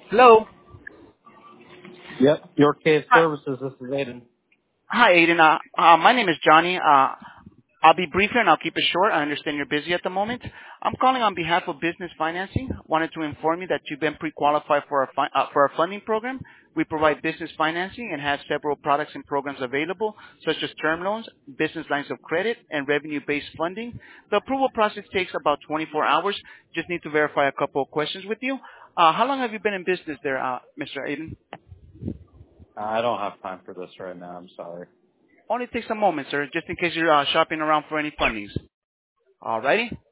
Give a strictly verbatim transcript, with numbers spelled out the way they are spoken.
Hello. Yep. Your case Hi, services. This is Aiden. hi, Aiden. Uh, uh, my name is Johnny. Uh, I'll be briefer and I'll keep it short. I understand you're busy at the moment. I'm calling on behalf of Business Financing. Wanted to inform you that you've been pre-qualified for our fi- uh, for our funding program. We provide business financing and have several products and programs available, such as term loans, business lines of credit, and revenue-based funding. The approval process takes about twenty-four hours. Just need to verify a couple of questions with you. Uh, how long have you been in business there, uh, Mister Aiden? I don't have time for this right now. I'm sorry. Only takes a moment, sir, just in case you're uh, shopping around for any fundings. Alrighty.